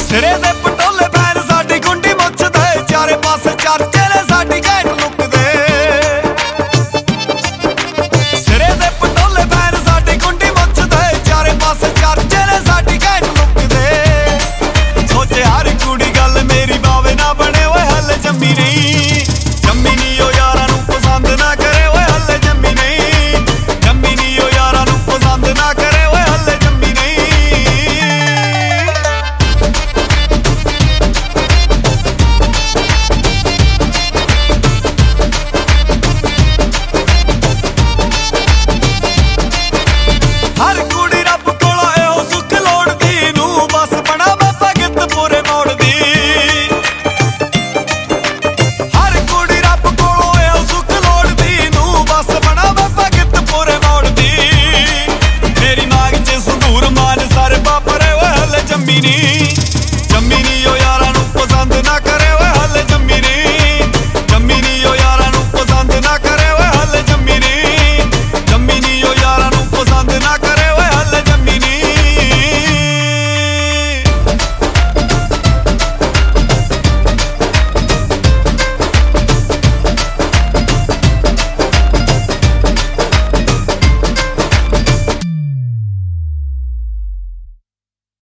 ਸਿਰੇ ਦੇ ਪਟੋਲੇ ਪੈਣ ਸਾਡੀ ਗੁੰਡੀ ਮੁੱਛਦੇ, ਚਾਰੇ ਪਾਸੇ ਚਰਚੇ ਨੇ ਸਾਡੀ ਘੈਂਟ ਲੁੱਕ ਦੇ। ਸਿਰੇ ਦੇ ਪਟੋਲੇ ਪੈਣ ਸਾਡੀ ਗੁੰਡੀ ਮੁੱਛਦੇ, ਚਾਰੇ ਪਾਸੇ ਚਰਚੇ ਨੇ ਸਾਡੀ ਘੈਂਟ ਲੁੱਕ ਦੇ। ਸੋਚੇ ਹਰ ਕੁੜੀ ਗੱਲ ਮੇਰੀ ਬਾਵੇ ਨਾ ਬਣੇ, ਓਏ ਹਲੇ ਜੰਮੀ ਨਹੀਂ, ਜੰਮੀ ਨਹੀਂ ਉਹ ਯਾਰਾਂ ਨੂੰ ਪਸੰਦ ਨਾ ਕਰੇ, ਓਏ ਹਲੇ ਜੰਮੀ ਨਹੀਂ, ਜੰਮੀ ਨਹੀਂ ਉਹ ਯਾਰਾਂ ਨੂੰ ਪਸੰਦ ਨਾ ਕਰੇ, ਓਏ ਹਲੇ ਜੰਮੀ ਨਹੀਂ। ਹਰ ਕੁੜੀ ਰੱਬ ਕੋਲੋਂ ਇਹੋ ਸੁੱਖ ਲੋੜਦੀ, ਨੂੰ ਬਸ ਬਣਾ ਬਾਬਾ ਗਿੱਤ ਪੂਰੇ ਮੋੜਦੀ। ਹਰ ਕੁੜੀ ਰੱਬ ਕੋਲੋਂ ਇਹੋ ਸੁੱਖ ਲੋੜਦੀ, ਨੂੰ ਬਸ ਬਣਾ ਬਾਬਾ ਗਿੱਤ ਪੂਰੇ ਮੋੜਦੀ। ਮੇਰੀ ਮਾਂਗ 'ਚ ਸੰਦੂਰ ਮਾਨ ਸਾਰੇ ਬਾਪਰੇ, ਓਏ ਹਲੇ ਜੰਮੀ ਨਹੀਂ।